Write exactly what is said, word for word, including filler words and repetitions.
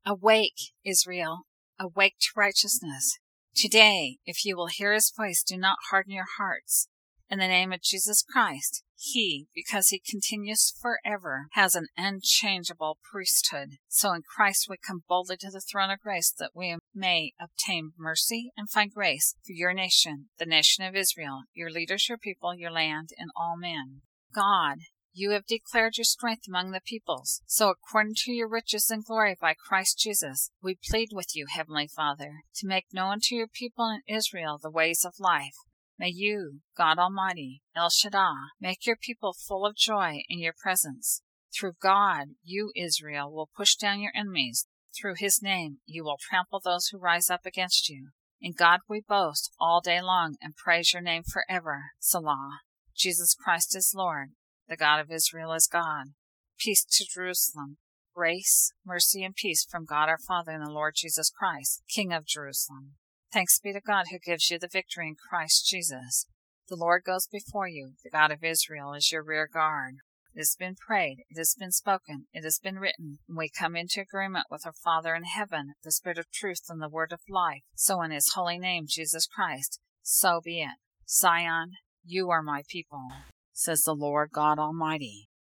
Awake, Israel, awake to righteousness. Today, if you will hear his voice, do not harden your hearts. In the name of Jesus Christ, he, because he continues forever, has an unchangeable priesthood. So in Christ we come boldly to the throne of grace that we may obtain mercy and find grace for your nation, the nation of Israel, your leaders, your people, your land, and all men. God, you have declared your strength among the peoples. So according to your riches and glory by Christ Jesus, we plead with you, Heavenly Father, to make known to your people in Israel the ways of life. May you, God Almighty, El Shaddai, make your people full of joy in your presence. Through God, you, Israel, will push down your enemies. Through his name, you will trample those who rise up against you. In God we boast all day long and praise your name forever. Selah. Jesus Christ is Lord. The God of Israel is God. Peace to Jerusalem. Grace, mercy, and peace from God our Father and the Lord Jesus Christ, King of Jerusalem. Thanks be to God who gives you the victory in Christ Jesus. The Lord goes before you. The God of Israel is your rear guard. It has been prayed. It has been spoken. It has been written. And we come into agreement with our Father in heaven, the Spirit of truth and the word of life. So in his holy name, Jesus Christ, so be it. Zion, you are my people, says the Lord God Almighty.